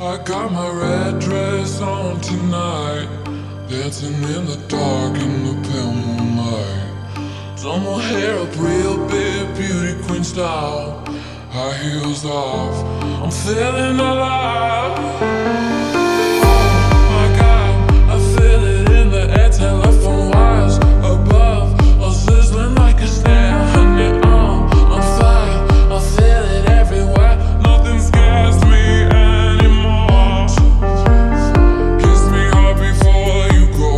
I got my red dress on tonight, dancing in the dark in the pale moonlight. Done my hair up real big, beauty queen style, high heels off, I'm feeling alive. Oh my God, I feel it in the air, telephone wires above, I'm sizzling like a snare, honey, I'm fire, I feel it everywhere, nothing scares me anymore. Kiss me hard before you go,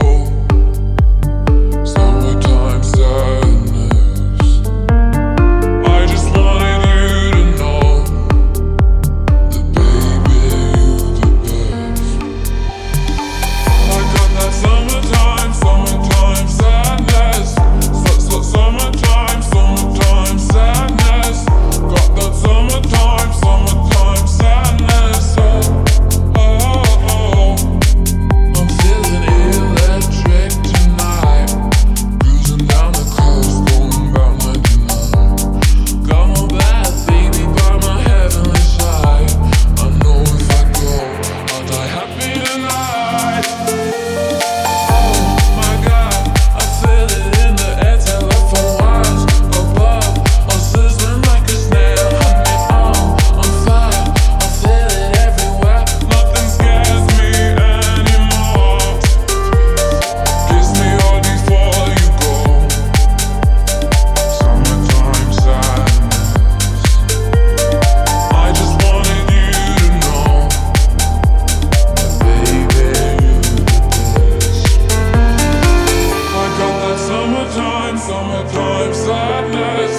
summertime sadness. I just wanted you to know that baby, you're the best. I got that summertime sadness. Summertime sadness. Got that summertime sadness. Oh. I'm feeling electric tonight, cruising down the coast, going about 99. Got my bad baby by my heavenly side. I know if I go, I'll die happy tonight. Oh my God, I feel it in the air, telephone wires above, I'm sizzling like a snare, honey, I'm fire, I feel it everywhere, nothing scares me anymore. Kiss me hard before you go, summertime sadness. I just wanted you to know that baby, you're the best. I got that summertime sadness.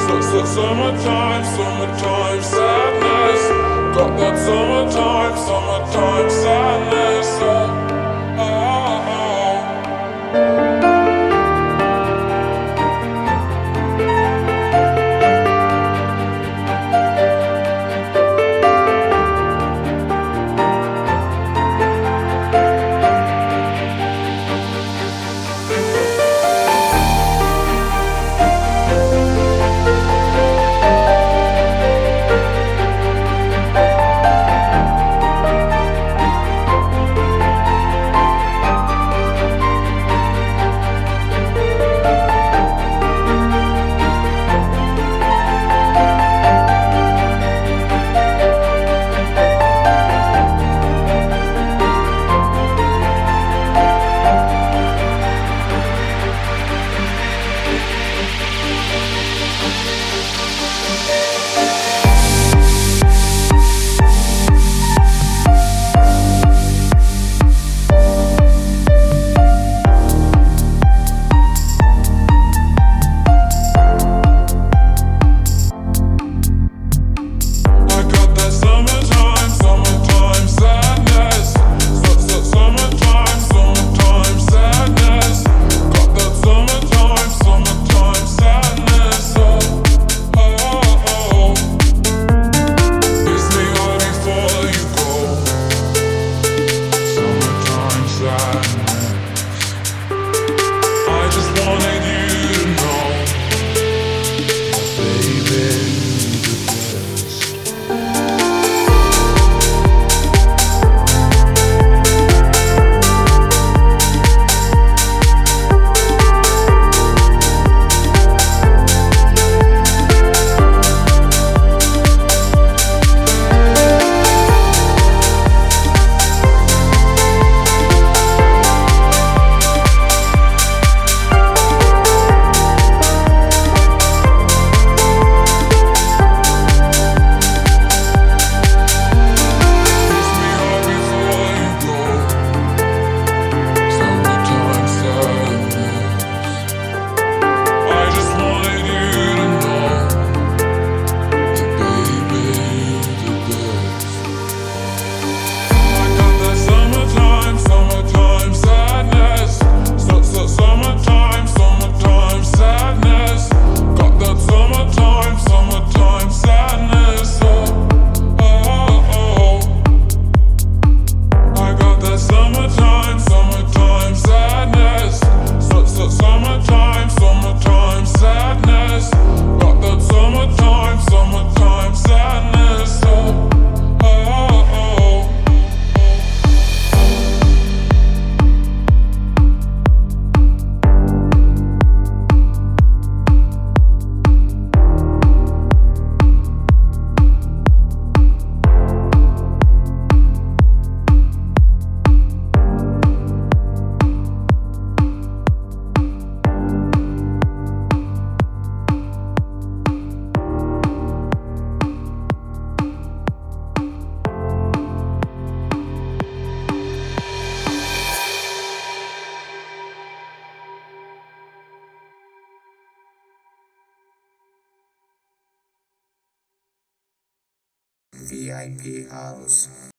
Summertime sadness. Got that summertime sadness. Oh. VIP house.